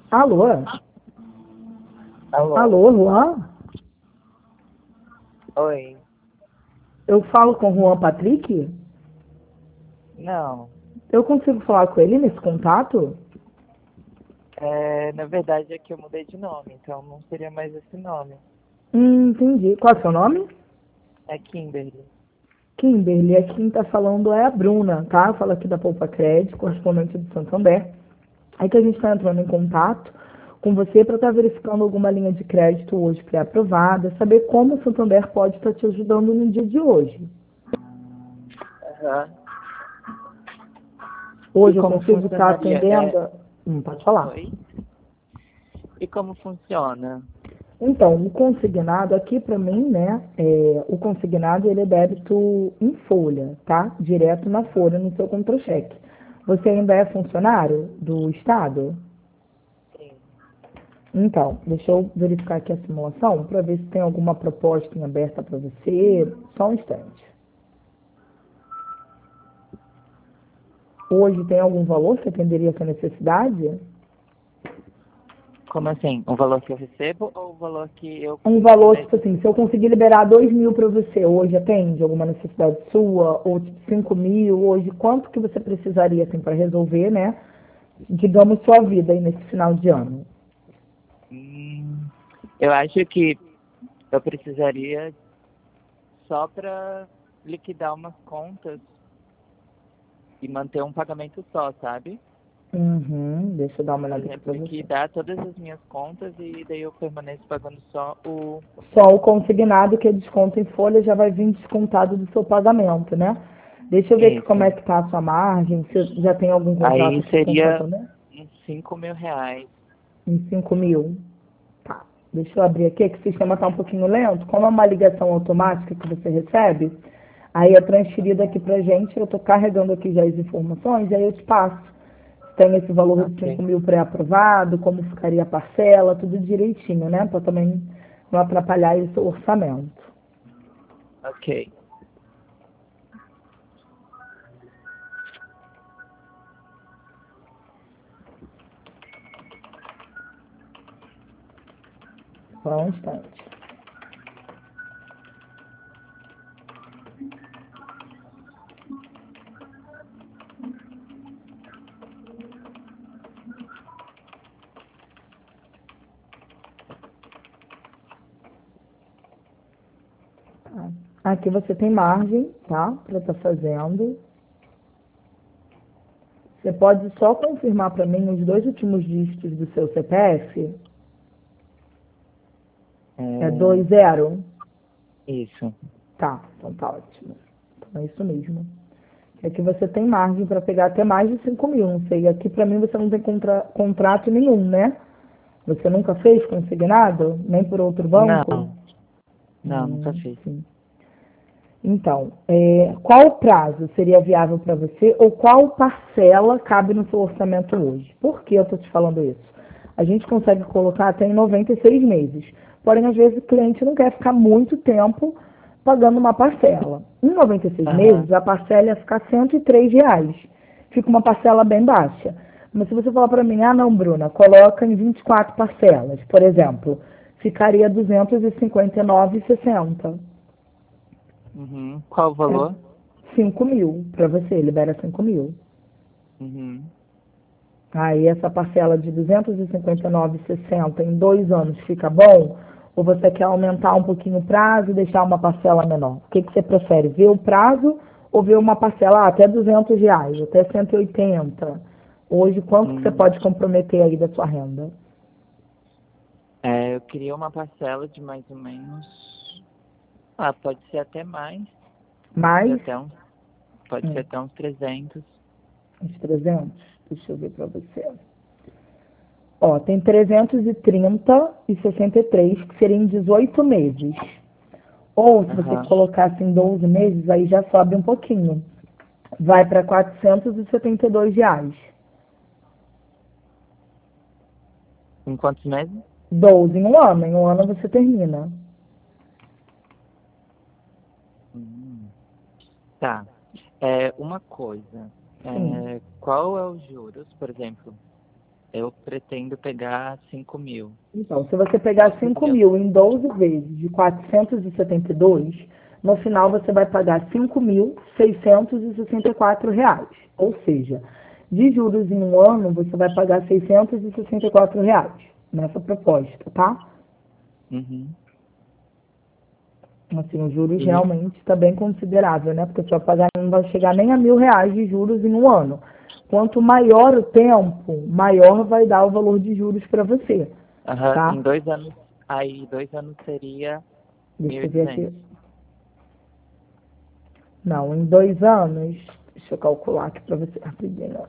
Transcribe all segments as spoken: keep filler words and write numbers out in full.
Alô? Alô? Alô, Juan? Oi. Eu falo com o Juan Patrick? Não. Eu consigo falar com ele nesse contato? É, na verdade é que eu mudei de nome, então não seria mais esse nome. Hum, entendi. Qual é o seu nome? É Kimberly. Kimberly. Aqui quem tá falando é a Bruna, tá? Eu falo aqui da Poupa Crédito, correspondente do Santander. Aí que a gente está entrando em contato com você para estar verificando alguma linha de crédito hoje pré-aprovada, saber como o Santander pode estar te ajudando no dia de hoje. Aham. E Hoje eu como consigo estar funcionaria? É... atendendo? Hum, pode falar. Oi? E como funciona? Então, o consignado aqui para mim, né, é, o consignado ele é débito em folha, tá? Direto na folha, no seu contra-cheque. Você ainda é funcionário do Estado? Sim. Então, deixa eu verificar aqui a simulação para ver se tem alguma proposta em aberta para você. Só um instante. Hoje tem algum valor que atenderia a sua necessidade? Como assim? O valor que eu recebo ou o valor que eu Um valor, tipo necessito? assim, se eu conseguir liberar dois mil para você, hoje atende alguma necessidade sua? Ou tipo cinco mil, hoje quanto que você precisaria, assim, para resolver, né? Digamos, sua vida aí nesse final de ano? Hum, eu acho que eu precisaria só para liquidar umas contas e manter um pagamento só, sabe? Uhum, deixa eu dar uma Por olhada aqui exemplo, para você. liquidar todas as minhas contas e daí eu permaneço pagando só o. Só o consignado, que é desconto em folha, já vai vir descontado do seu pagamento, né? Deixa eu ver aqui como Isso. é que tá a sua margem, se já tem algum contrato Aí aqui com o seria Santander? uns cinco mil reais. Em cinco mil. Tá. Deixa eu abrir aqui, que o sistema está um pouquinho lento. Como é uma ligação automática que você recebe, aí é transferida aqui pra gente, eu estou carregando aqui já as informações, aí eu te passo. Tem esse valor de cinco Ok. mil pré-aprovado, como ficaria a parcela, tudo direitinho, né? Para também não atrapalhar aí o seu orçamento. Ok. Só um instante. Tá. Aqui você tem margem, tá? Para estar fazendo. Você pode só confirmar para mim os dois últimos dígitos do seu C P F? É É, dois zero. isso. Tá, então tá ótimo. Então é isso mesmo. Aqui você tem margem para pegar até mais de cinco mil. Não sei, aqui para mim você não tem contra, contrato nenhum, né? Você nunca fez consignado? Nem por outro banco? Não, não, nunca Hum, fiz. sim. Então, é, qual prazo seria viável para você ou qual parcela cabe no seu orçamento hoje? Por que eu estou te falando isso? A gente consegue colocar até em noventa e seis meses. Porém, às vezes o cliente não quer ficar muito tempo pagando uma parcela. Em noventa e seis Aham. meses, a parcela ia ficar cento e três reais. Fica uma parcela bem baixa. Mas se você falar para mim, ah não, Bruna, coloca em vinte e quatro parcelas, por exemplo, ficaria duzentos e cinquenta e nove reais e sessenta centavos. Uhum. Qual o É valor? cinco mil para você, libera cinco mil. Uhum. Aí essa parcela de duzentos e cinquenta e nove reais e sessenta centavos em dois anos fica bom? Ou você quer aumentar um pouquinho o prazo e deixar uma parcela menor? O que, que você prefere, ver o prazo ou ver uma parcela ah, até duzentos reais, até cento e oitenta? Hoje, quanto que você Hum. pode comprometer aí da sua renda? É, eu queria uma parcela de mais ou menos. Ah, pode ser até mais. Pode ser Mais até uns, pode ser hum, até uns trezentos. uns trezentos? Deixa eu ver para você. Ó, tem trezentos e trinta e sessenta e três, que seriam dezoito meses. Ou, se você Aham. colocasse em doze meses, aí já sobe um pouquinho. Vai para quatrocentos e setenta e dois reais. Em quantos meses? doze em um ano. Em um ano você termina. Hum. Tá. É, uma coisa. Sim. É, qual é os juros, por exemplo? eu pretendo pegar cinco mil. Então, se você pegar cinco mil em doze vezes de quatrocentos e setenta e dois, no final você vai pagar cinco mil seiscentos e sessenta e quatro reais. Ou seja, de juros em um ano, você vai pagar seiscentos e sessenta e quatro reais nessa proposta, tá? Uhum. Assim, os juros E, realmente está bem considerável, né? Porque você vai pagar, não vai chegar nem a mil reais de juros em um ano. Quanto maior o tempo, maior vai dar o valor de juros para você, aham, tá? em dois anos, aí dois anos seria mil Deixa e eu ver aqui. duzentos. Não, em dois anos, deixa eu calcular aqui para você rapidinho.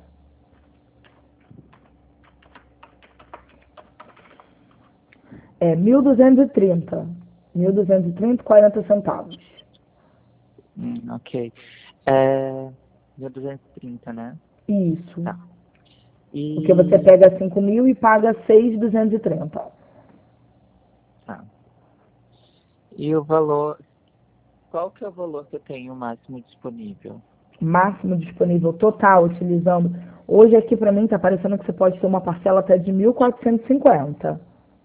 É mil duzentos e trinta. mil duzentos e trinta e quarenta centavos. Hum, ok. É, mil duzentos e trinta, né? Isso. Tá. Porque você E, pega cinco mil e paga seis mil duzentos e trinta. tá. E o valor, qual que é o valor que eu tenho máximo disponível? Máximo disponível total, utilizando. Hoje aqui para mim está parecendo que você pode ter uma parcela até de mil quatrocentos e cinquenta.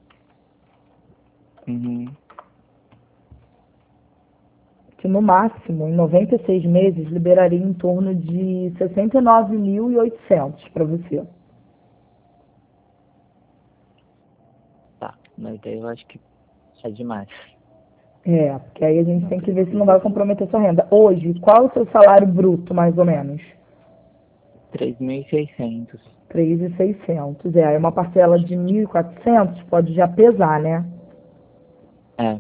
Uhum. Que no máximo, em noventa e seis meses, liberaria em torno de sessenta e nove mil e oitocentos para você. Tá, mas daí eu acho que é demais. É, porque aí a gente Não tem que ver se não vai precisa. comprometer sua renda. Hoje, qual é o seu salário bruto, mais ou menos? três mil e seiscentos. três mil e seiscentos. É, aí uma parcela de mil e quatrocentos pode já pesar, né? É.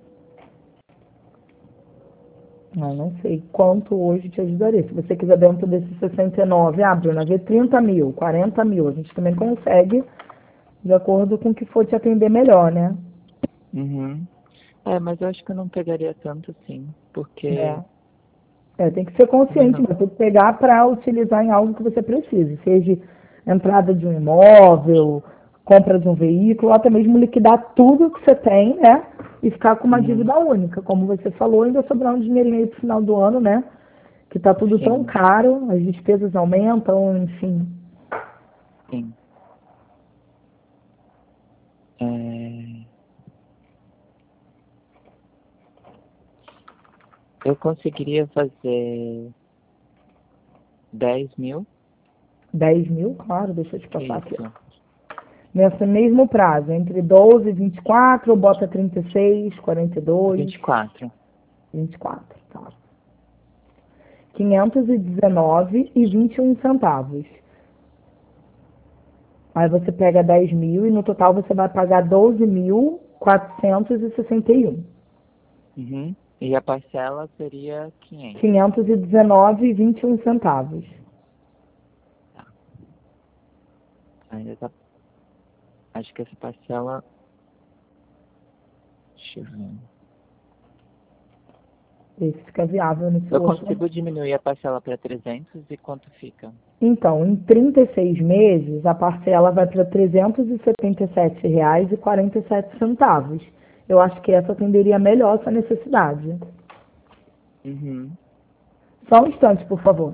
Ah, não sei quanto hoje te ajudaria. Se você quiser dentro desses sessenta e nove, ah, Bruna, vê trinta mil, quarenta mil. A gente também consegue, de acordo com o que for te atender melhor, né? Uhum. É, mas eu acho que eu não pegaria tanto assim, porque É. É, tem que ser também consciente, não. mas tem que pegar para utilizar em algo que você precise, seja entrada de um imóvel, compra de um veículo, ou até mesmo liquidar tudo que você tem, né? E ficar com uma Uhum. dívida única. Como você falou, ainda sobrar um dinheirinho aí pro final do ano, né? Que tá tudo tão Sim, caro, as despesas aumentam, enfim. sim. É, eu conseguiria fazer dez mil? dez mil, claro, deixa eu te passar aqui. Isso. Nesse mesmo prazo, entre doze e vinte e quatro, ou bota trinta e seis, quarenta e dois, vinte e quatro. vinte e quatro, tá? quinhentos e dezenove e vinte e um centavos. Aí você pega dez mil e no total você vai pagar doze mil quatrocentos e sessenta e um. Uhum. E a parcela seria quinhentos. quinhentos e dezenove e vinte e um centavos. Tá. Ainda tá. Acho que essa parcela. Deixa eu ver. Esse fica viável no seu Eu orçamento. consigo diminuir a parcela para trezentos e quanto fica? Então, em trinta e seis meses, a parcela vai para trezentos e setenta e sete reais e quarenta e sete centavos. Eu acho que essa atenderia melhor a sua necessidade. Uhum. Só um instante, por favor.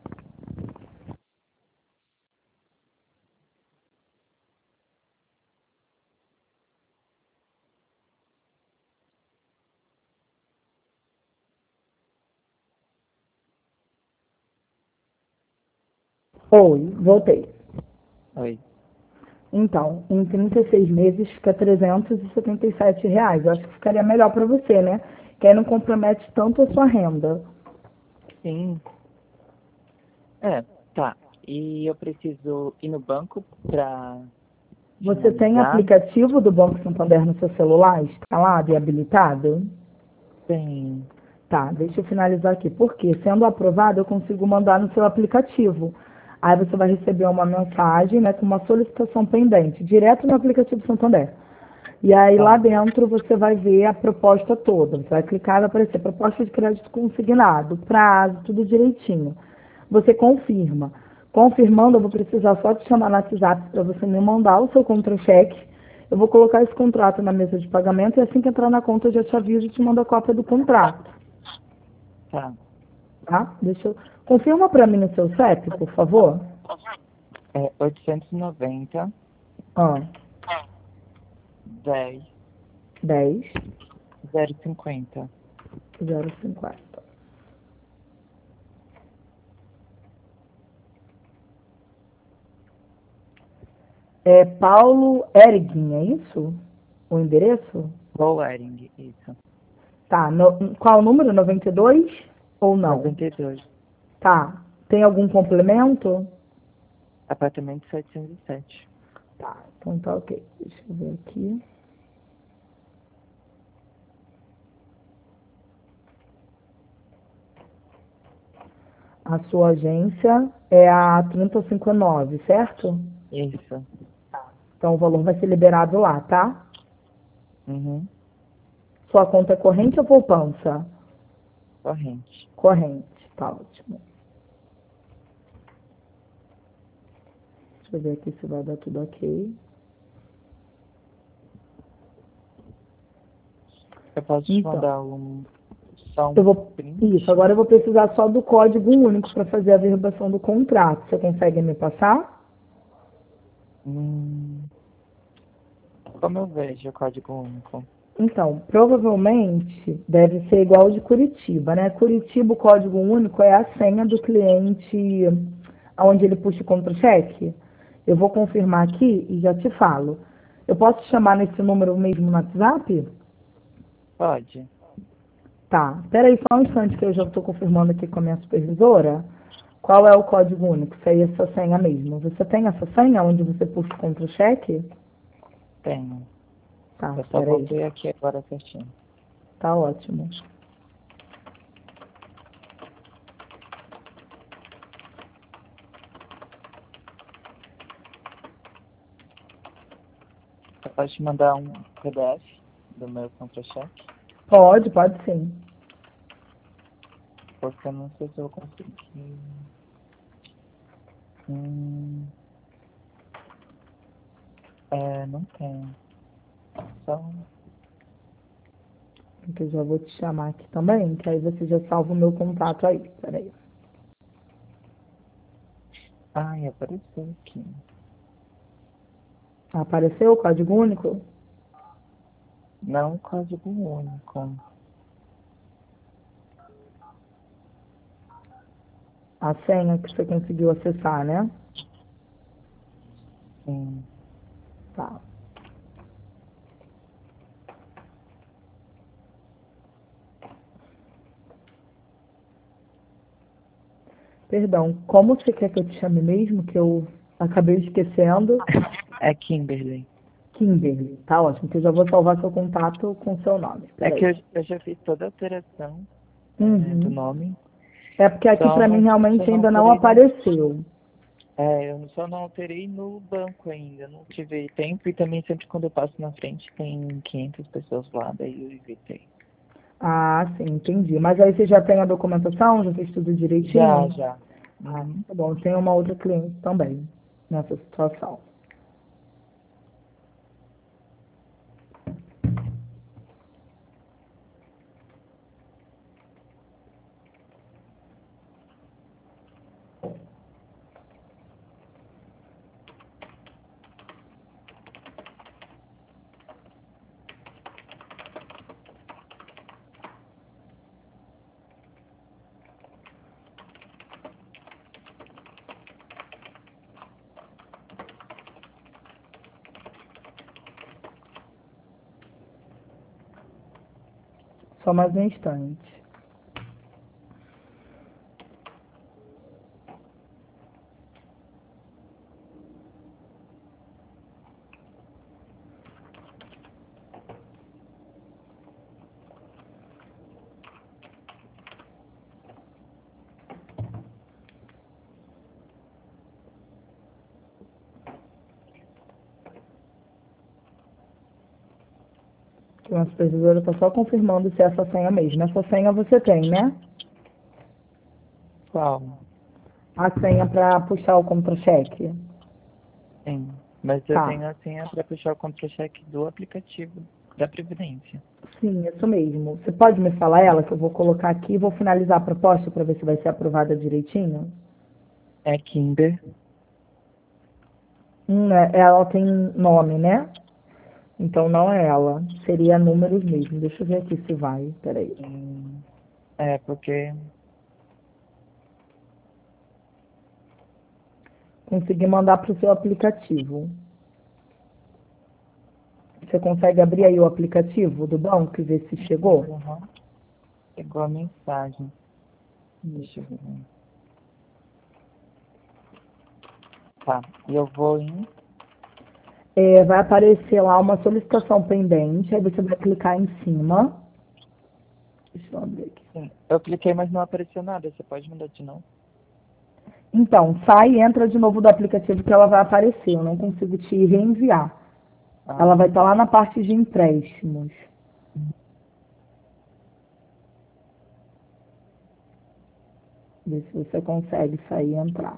Oi, voltei. Oi. Então, em trinta e seis meses fica trezentos e setenta e sete reais. Eu acho que ficaria melhor para você, né? Que aí não compromete tanto a sua renda. Sim. É, tá. E eu preciso ir no banco para Você tem finalizar? aplicativo do Banco Santander no seu celular instalado e habilitado? Tem. Tá, deixa eu finalizar aqui. Porque, sendo aprovado, eu consigo mandar no seu aplicativo. Aí você vai receber uma mensagem, né, com uma solicitação pendente, direto no aplicativo Santander. E aí lá Tá. dentro você vai ver a proposta toda. Você vai clicar e vai aparecer proposta de crédito consignado, prazo, tudo direitinho. Você confirma. Confirmando, eu vou precisar só te chamar no WhatsApp para você me mandar o seu contra-cheque. Eu vou colocar esse contrato na mesa de pagamento e assim que entrar na conta eu já te aviso e te mando a cópia do contrato. Tá. Tá? Deixa eu... Confirma para mim o seu C E P, por favor. É oitocentos e noventa, Ah, dez, dez, zero cinquenta. zero cinquenta. É Paulo Erguin, é isso? O endereço? Lowering, isso. Tá, no, qual o número? noventa e dois ou não? noventa e dois. Tá. Tem algum complemento? Apartamento setecentos e sete. Tá, então tá ok. Deixa eu ver aqui. A sua agência é a trinta cinquenta e nove, certo? Isso. Então o valor vai ser liberado lá, tá? Uhum. Sua conta é corrente ou poupança? Corrente. Corrente, tá ótimo. Deixa eu ver aqui se vai dar tudo ok. Eu posso te Então, mandar um, só um eu vou. print? Isso, agora eu vou precisar só do código único para fazer a verbação do contrato. Você consegue me passar? Hum, como eu vejo o código único? Então, provavelmente deve ser igual ao de Curitiba, né? Curitiba, o código único é a senha do cliente onde ele puxa o contra-cheque. Eu vou confirmar aqui e já te falo. Eu posso te chamar nesse número mesmo no WhatsApp? Pode. Tá. Espera aí só um instante que eu já estou confirmando aqui com a minha supervisora. Qual é o código único? Se é essa senha mesmo. Você tem essa senha onde você puxa o contra-cheque? Tenho. Tá, Eu só espera aí. voltei aqui agora certinho. Tá ótimo. Você pode te mandar um P D F do meu contra-cheque? Pode, pode sim. Porque eu não sei se eu vou conseguir. Hum, é, não tenho. Só. um- Que eu já vou te chamar aqui também, que aí você já salva o meu contato aí. Peraí. Ai, apareceu aqui. Apareceu o código único? Não código único. A senha que você conseguiu acessar, né? Sim. Tá. Perdão, como você quer que eu te chame mesmo? Que eu acabei esquecendo. É Kimberly. Kimberly. Tá ótimo, que eu já vou salvar seu contato com seu nome. É que Peraí. eu, eu já fiz toda a alteração é, do Uhum. nome. É porque aqui Só pra mim não, só realmente não ainda não alterei no. apareceu. É, eu só não alterei no banco ainda. Não tive tempo e também sempre quando eu passo na frente tem quinhentas pessoas lá, daí eu evitei. Ah, sim, entendi. Mas aí você já tem a documentação? Já fez tudo Já, direitinho? já. Ah, Uhum. tá bom. Tem uma outra cliente também nessa situação. Só mais um instante. Que uma supervisora está só confirmando se é essa senha mesmo. Essa senha você tem, né? Qual? A senha para puxar o contra-cheque. Sim. Mas eu Tá. tenho a senha para puxar o contra-cheque do aplicativo da Previdência. Sim, isso mesmo. Você pode me falar ela, que eu vou colocar aqui e vou finalizar a proposta para ver se vai ser aprovada direitinho? É Kimber Hum, é- ela tem nome, né? Então não é ela. Seria números mesmo. Deixa eu ver aqui se vai. Peraí. Hum, é, porque... Consegui mandar para o seu aplicativo. Você consegue abrir aí o aplicativo do banco e ver se chegou? Uhum. Chegou a mensagem. Deixa eu ver. Tá, e eu vou em... É, vai aparecer lá uma solicitação pendente. Aí você vai clicar em cima. Deixa eu abrir aqui. Sim, eu cliquei, mas não apareceu nada. Você pode mandar de novo? Então, sai e entra de novo do aplicativo que ela vai aparecer. Eu não consigo te reenviar. Ela Ah, vai estar lá na parte de empréstimos. Vê se você consegue sair e entrar.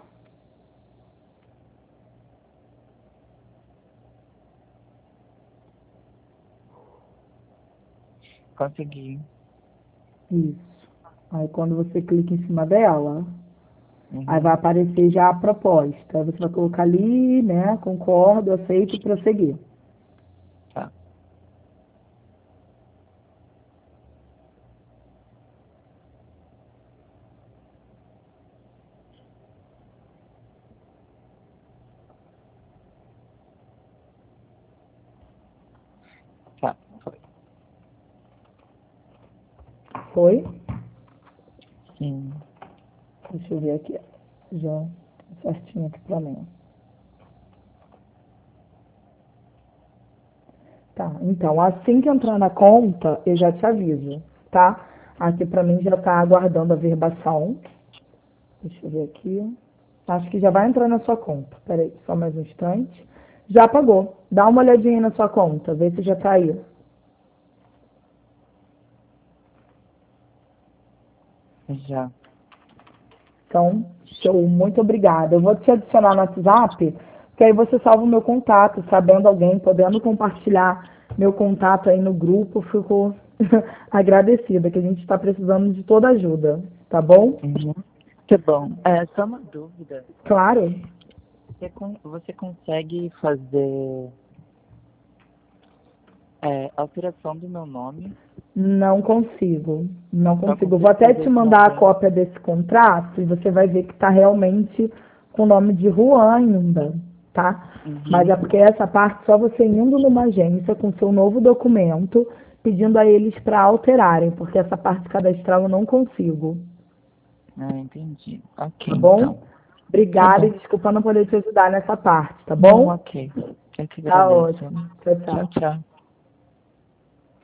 consegui. Isso. Aí quando você clica em cima dela, aí vai Uhum. aparecer já a proposta. Aí você vai colocar ali, né? Concordo, aceito e prosseguir. Tá, tá, foi. Foi? Sim. Deixa eu ver aqui. Já certinho aqui pra mim. Tá, então assim que entrar na conta, eu já te aviso, tá? Aqui pra mim já tá aguardando a verbação. Deixa eu ver aqui. Acho que já vai entrar na sua conta. Peraí, só mais um instante. Já pagou. Dá uma olhadinha aí na sua conta, vê se já tá aí. Já. Então, show, muito obrigada. Eu vou te adicionar no WhatsApp, que aí você salva o meu contato, sabendo alguém, podendo compartilhar meu contato aí no grupo, fico agradecida, que a gente está precisando de toda ajuda, tá bom? Uhum. Que bom. É, só uma dúvida. Claro, Você, con- você consegue fazer é, alteração do meu nome? não consigo, não Só consigo. Vou consigo até fazer te esse mandar a movimento? cópia desse contrato e você vai ver que está realmente com o nome de Juan ainda, tá? Mas é Uhum. porque essa parte só você indo numa agência com seu novo documento, pedindo a eles para alterarem, porque essa parte cadastral eu não consigo, Ah, entendi. Ok, tá então. bom? Tá Obrigada e bom. desculpa não poder te ajudar nessa parte, tá Não, bom? ok. Eu que Tá agradeço. ótimo. Tchau, Tchau, tchau. tchau.